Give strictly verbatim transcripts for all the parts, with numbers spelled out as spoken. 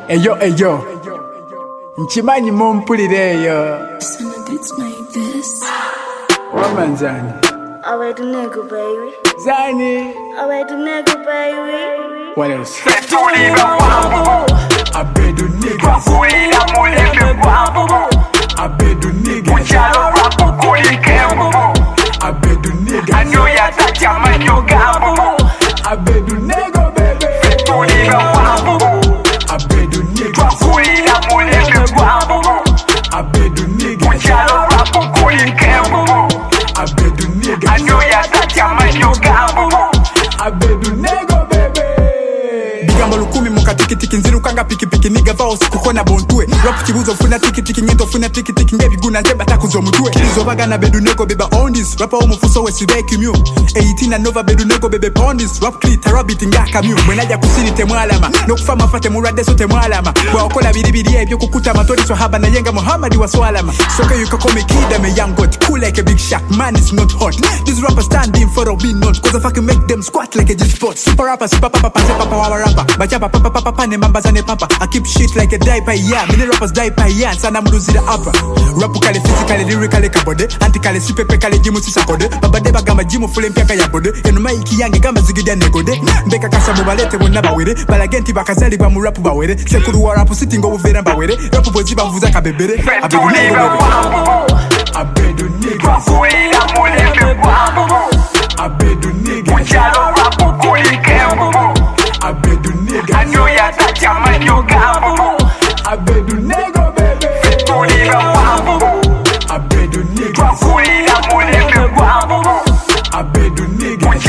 Eyo eyo Nchimanyi mumpulireyo Woman Zani Alright, the nigga, baby. Zani Alright, the nigga, baby. What else? I bet the niggas I bet the niggas I bet the niggas I know ya that ya man yo gabo. I bet the nigga baby I bet the niggas I bet the niggas I bet the niggas I know ya that ya man yo gabo. I bet the nigga baby Bigambo lukumi muka tiki tiki nziru kanga piki piki niga vao siku kona bontue Rap kibuzo funa tiki tiki nyento funa tiki tiki ngebi guna njeba takuzo mutue Kilizo baga na bedu nego beba on this Rapa omu fuso we siveki miu eighteen and nova bedu nego bebe pondis Rap kli tarabiti ngaka miu Mwenaja kusini temwalama Nokufama fate muradeso temwalama Wa okola biribiri ebyo kukuta matori swahaba na yenga Muhammadi wa swalama Soke you can call me kid I'm a young god Cool like a big shark Man is not hot These rappers standing for a win not Cause I fucking make them squat like a G-spot Super rappers papa papa se papa wawa rapper Bachapa papa papa papa ne mamba zane papa I keep shit like a diaper yeah Many rappers diaper yeah Sana mruzi da upper Rapu kale physically lyrically kabode Antikale sipepe kale jimu sisa kode Babade bagama jimu fule mpiaka ya bode Enuma iki yange kama zigidi ya negode Mbeka kasa mubalete wona bawere Balagenti bakazali ba mu rapu bawere Sekuru wa rapu siti ngo uvera bawere Rapu bozi bavuza kabebere Abedu nego bebe Abedu niggas Abedu niggas Abedu niggas I know ya that ya man yo gabo. Abedu nego baby Abedu niggas Abedu niggas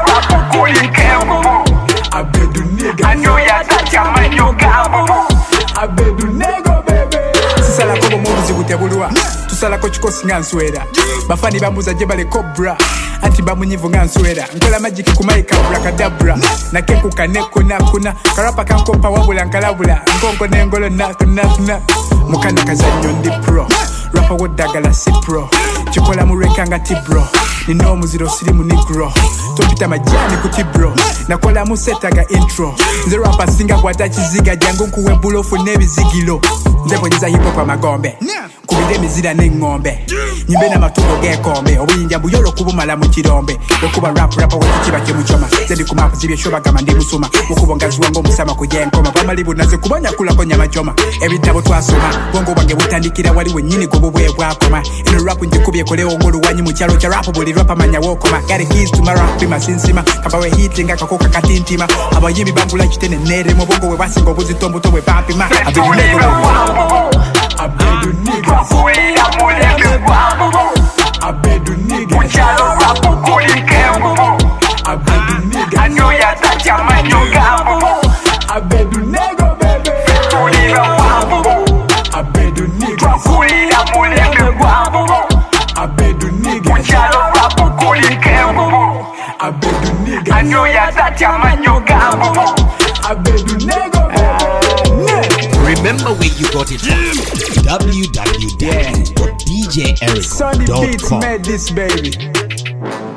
Abedu niggas I know ya that ya man yo gabo. Abedu nego baby Sisala kobo mubuzi butebulwa Tusala ko chikosi nga nswera Bafani bambuza jebale cobra Anti bamunyivu nga nswera Nkola magic kumaika abracadabra Na keku kaneko nakuna Karapa kankopa wabula nkalabula Nkonko nengolo naku naku naku Mukana kazanyo ndi pro Rapa wodagala si pro Chikola mureka nga ti bro Nino muziro sirimu negro Topita majani kuti bro Nakola musetaga intro Nze rapa singa wata chiziga Jangu nkuwe bulofu nebi zigilo Nze bonyeza hip hop amagombe Kubide mizira n'engombe Nyimbe na matuko gekombe Obuyinja buyolo kubumala mu kirombe Okuba rap rapa wetu kiba kemuchoma Zendi kumapu zibye shoba gama ndi musuma Okubo ngazuwa ngo musama kujenkoma Pamalibu naze kubanya kula ko nyama choma Ebitabo twasoma Bongo bange butandikira wali wenyini gobo bwe bwakoma Ino rap njikubye koleo ngolu wanyi mu kyalo kya rap buli rapa manya wokoma Got the keys to my rap bima sinsima Kabawe hitlinga kakoka katintima Abayimi bangula kitene nere Mobongo we basingo buzitombo towe pampima Abedu nego Abedu niggas Abedu niggas Abedu niggas I know ya that ya man yo gabo. Abedu nego baby Abedu niggas Abedu niggas Abedu niggas I know ya that ya man yo gabo. Abedu nego baby Remember where you got it from. w w w dot d j eric Sonny dot Beats com made this baby